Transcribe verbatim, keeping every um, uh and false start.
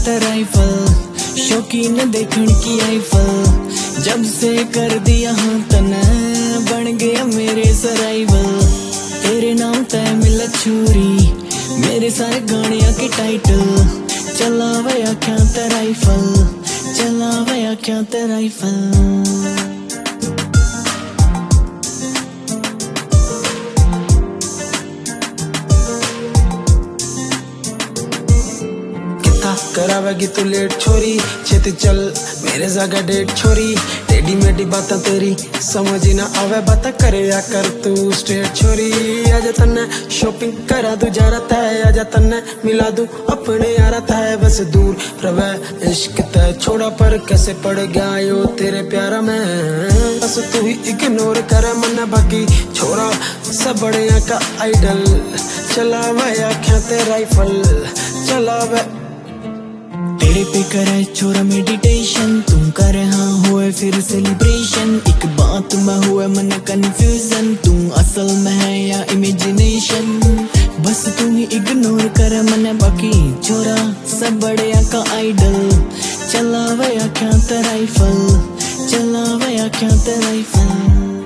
ते राइफल, शौकीन देखण की आईफल। जब से कर दिया हाँ तने, बन गया मेरे सराइवल। तेरे नाम ते मिले छुरी, मेरे सारे गानिया के टाइटल। चला वया क्या ते राइफल, चला वया क्या ते राइफल। करावेगी तू लेट छोरी, छेती चल मेरे जगह डेट छोरी। टेढ़ी मेढ़ी बातें तेरी समझ ना आवे, बातें करे या कर तू स्ट्रेट छोरी। आजा तन्ने शॉपिंग करा दू जा रहा है, आजा तन्ने मिला दू अपने यार है। बस दूर रवे इश्क तय छोड़ा, पर कैसे पड़ गया यो तेरे प्यारा में। बस तू ही इग्नोर करे मन, बाकी छोरा सब बड़े का आइडल। चला वया क्या ते राइफल, चला वे तेरे पे करे छोरा मेडिटेशन। तुम करे हाँ हुए फिर सेलिब्रेशन, एक बात में हुए मन कंफ्यूजन। तुम असल में है या इमेजिनेशन, बस तुम ही इग्नोर करे मन, बाकी छोरा सब बड़े का आइडल। चला वया क्या ते राइफल, चला वया क्या ते राइफल।